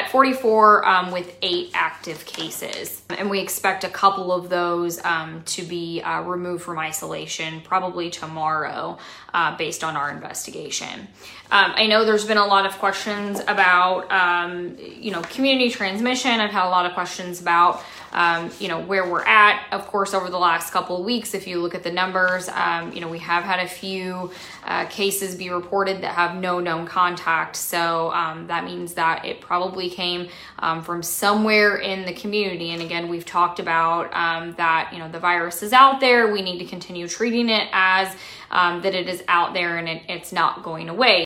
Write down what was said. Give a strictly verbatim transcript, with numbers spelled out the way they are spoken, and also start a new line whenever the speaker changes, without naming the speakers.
at forty-four um, with eight active cases. And we expect a couple of those um, to be uh, removed from isolation probably tomorrow uh, based on our investigation. Um, I know there's been a lot of questions about, um, you know, community transmission. I've had a lot of questions about, um, you know, where we're at. Of course, over the last couple of weeks, if you look at the numbers, um, you know, we have had a few uh, cases be reported that have no known contact. So um, that means that it probably came um, from somewhere in the community. And again, we've talked about um, that, you know, the virus is out there. We need to continue treating it as um, that it is out there and it, it's not going away.